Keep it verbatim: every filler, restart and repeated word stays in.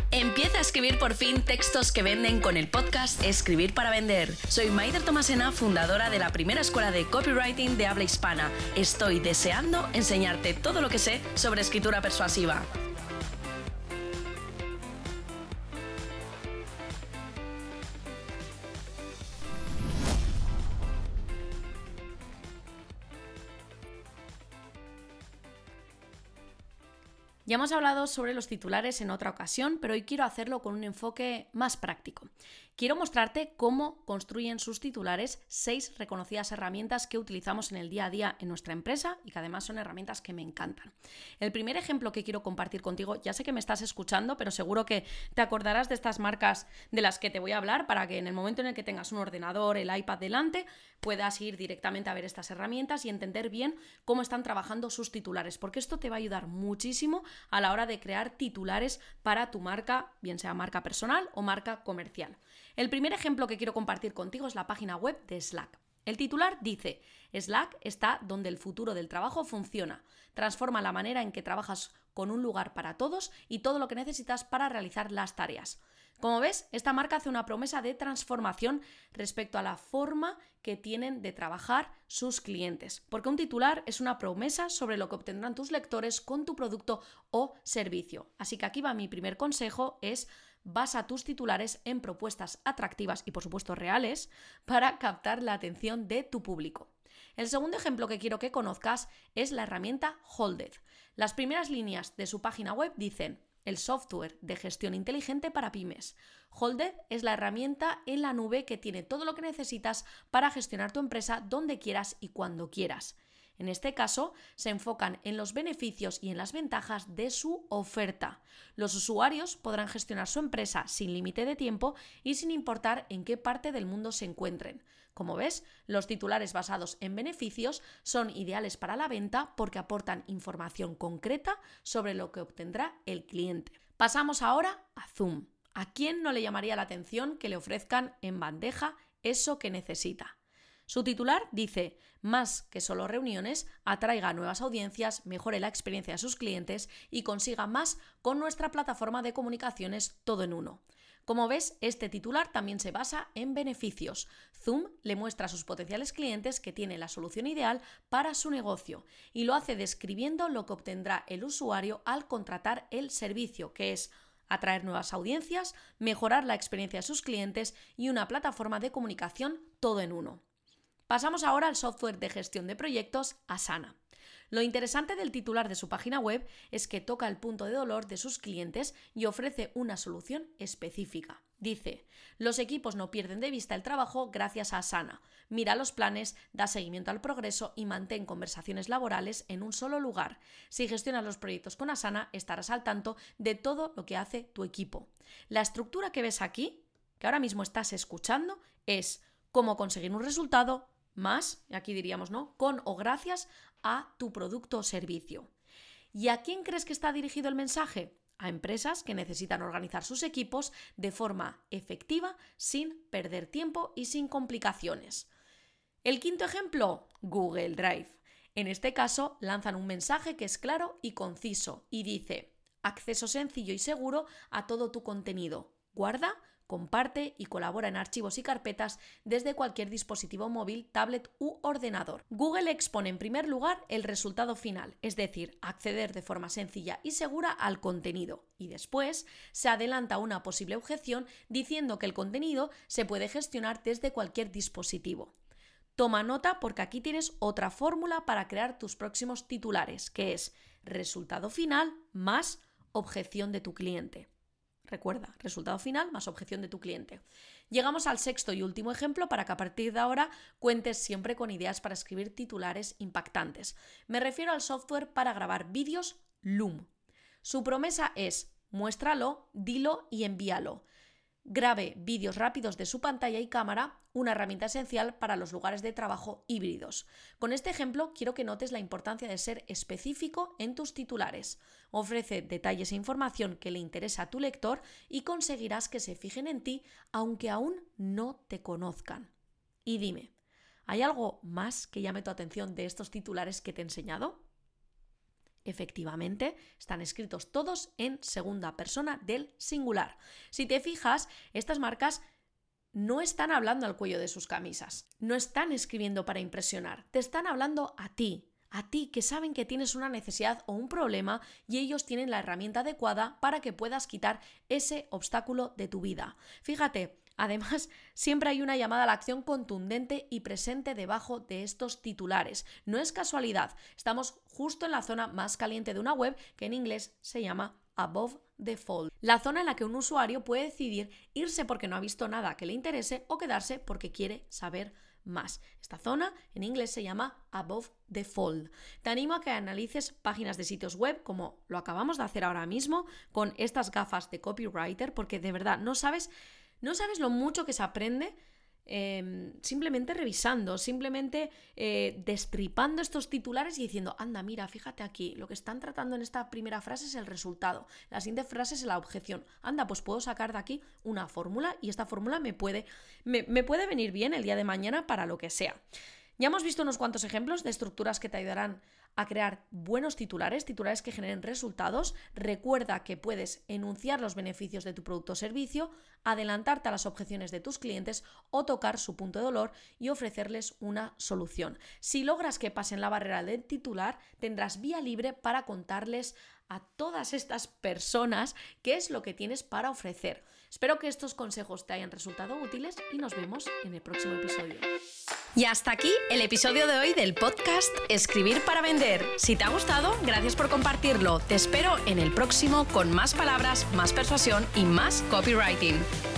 Empieza a escribir por fin textos que venden con el podcast Escribir para Vender. Soy Maider Tomasena, fundadora de la primera escuela de copywriting de habla hispana. Estoy deseando enseñarte todo lo que sé sobre escritura persuasiva. Ya hemos hablado sobre los titulares en otra ocasión, pero hoy quiero hacerlo con un enfoque más práctico. Quiero mostrarte cómo construyen sus titulares seis reconocidas herramientas que utilizamos en el día a día en nuestra empresa y que además son herramientas que me encantan. El primer ejemplo que quiero compartir contigo, ya sé que me estás escuchando, pero seguro que te acordarás de estas marcas de las que te voy a hablar para que en el momento en el que tengas un ordenador, el iPad delante, puedas ir directamente a ver estas herramientas y entender bien cómo están trabajando sus titulares, porque esto te va a ayudar muchísimo a la hora de crear titulares para tu marca, bien sea marca personal o marca comercial. El primer ejemplo que quiero compartir contigo es la página web de Slack. El titular dice: Slack está donde el futuro del trabajo funciona. Transforma la manera en que trabajas con un lugar para todos y todo lo que necesitas para realizar las tareas. Como ves, esta marca hace una promesa de transformación respecto a la forma que tienen de trabajar sus clientes, porque un titular es una promesa sobre lo que obtendrán tus lectores con tu producto o servicio. Así que aquí va mi primer consejo, es basa tus titulares en propuestas atractivas y por supuesto reales para captar la atención de tu público. El segundo ejemplo que quiero que conozcas es la herramienta Holded. Las primeras líneas de su página web dicen: el software de gestión inteligente para pymes. Holded es la herramienta en la nube que tiene todo lo que necesitas para gestionar tu empresa donde quieras y cuando quieras. En este caso, se enfocan en los beneficios y en las ventajas de su oferta. Los usuarios podrán gestionar su empresa sin límite de tiempo y sin importar en qué parte del mundo se encuentren. Como ves, los titulares basados en beneficios son ideales para la venta porque aportan información concreta sobre lo que obtendrá el cliente. Pasamos ahora a Zoom. ¿A quién no le llamaría la atención que le ofrezcan en bandeja eso que necesita? Su titular dice: más que solo reuniones, atraiga nuevas audiencias, mejore la experiencia de sus clientes y consiga más con nuestra plataforma de comunicaciones todo en uno. Como ves, este titular también se basa en beneficios. Zoom le muestra a sus potenciales clientes que tiene la solución ideal para su negocio y lo hace describiendo lo que obtendrá el usuario al contratar el servicio, que es atraer nuevas audiencias, mejorar la experiencia de sus clientes y una plataforma de comunicación todo en uno. Pasamos ahora al software de gestión de proyectos Asana. Lo interesante del titular de su página web es que toca el punto de dolor de sus clientes y ofrece una solución específica. Dice: los equipos no pierden de vista el trabajo gracias a Asana. Mira los planes, da seguimiento al progreso y mantén conversaciones laborales en un solo lugar. Si gestionas los proyectos con Asana, estarás al tanto de todo lo que hace tu equipo. La estructura que ves aquí, que ahora mismo estás escuchando, es cómo conseguir un resultado más, aquí diríamos, ¿no?, con o gracias a tu producto o servicio. ¿Y a quién crees que está dirigido el mensaje? A empresas que necesitan organizar sus equipos de forma efectiva, sin perder tiempo y sin complicaciones. El quinto ejemplo, Google Drive. En este caso, lanzan un mensaje que es claro y conciso y dice: acceso sencillo y seguro a todo tu contenido. Guarda, comparte y colabora en archivos y carpetas desde cualquier dispositivo móvil, tablet u ordenador. Google expone en primer lugar el resultado final, es decir, acceder de forma sencilla y segura al contenido, y después se adelanta una posible objeción diciendo que el contenido se puede gestionar desde cualquier dispositivo. Toma nota porque aquí tienes otra fórmula para crear tus próximos titulares, que es resultado final más objeción de tu cliente. Recuerda, resultado final más objeción de tu cliente. Llegamos al sexto y último ejemplo para que a partir de ahora cuentes siempre con ideas para escribir titulares impactantes. Me refiero al software para grabar vídeos Loom. Su promesa es: muéstralo, dilo y envíalo. Grabe vídeos rápidos de su pantalla y cámara, una herramienta esencial para los lugares de trabajo híbridos. Con este ejemplo quiero que notes la importancia de ser específico en tus titulares. Ofrece detalles e información que le interesa a tu lector y conseguirás que se fijen en ti aunque aún no te conozcan. Y dime, ¿hay algo más que llame tu atención de estos titulares que te he enseñado? Efectivamente, están escritos todos en segunda persona del singular. Si te fijas, estas marcas no están hablando al cuello de sus camisas, no están escribiendo para impresionar, te están hablando a ti. A ti que saben que tienes una necesidad o un problema y ellos tienen la herramienta adecuada para que puedas quitar ese obstáculo de tu vida. Fíjate, además, siempre hay una llamada a la acción contundente y presente debajo de estos titulares. No es casualidad, estamos justo en la zona más caliente de una web que en inglés se llama Above the Fold. La zona en la que un usuario puede decidir irse porque no ha visto nada que le interese o quedarse porque quiere saber más. Esta zona en inglés se llama Above the Fold. Te animo a que analices páginas de sitios web como lo acabamos de hacer ahora mismo con estas gafas de copywriter, porque de verdad no sabes, no sabes lo mucho que se aprende eh, simplemente revisando, simplemente eh, destripando estos titulares y diciendo, anda, mira, fíjate aquí, lo que están tratando en esta primera frase es el resultado, la siguiente frase es la objeción. Anda, pues puedo sacar de aquí una fórmula y esta fórmula me puede, me, me puede venir bien el día de mañana para lo que sea. Ya hemos visto unos cuantos ejemplos de estructuras que te ayudarán a crear buenos titulares, titulares que generen resultados. Recuerda que puedes enunciar los beneficios de tu producto o servicio, adelantarte a las objeciones de tus clientes o tocar su punto de dolor y ofrecerles una solución. Si logras que pasen la barrera del titular, tendrás vía libre para contarles a todas estas personas qué es lo que tienes para ofrecer. Espero que estos consejos te hayan resultado útiles y nos vemos en el próximo episodio. Y hasta aquí el episodio de hoy del podcast Escribir para Vender. Si te ha gustado, gracias por compartirlo. Te espero en el próximo con más palabras, más persuasión y más copywriting.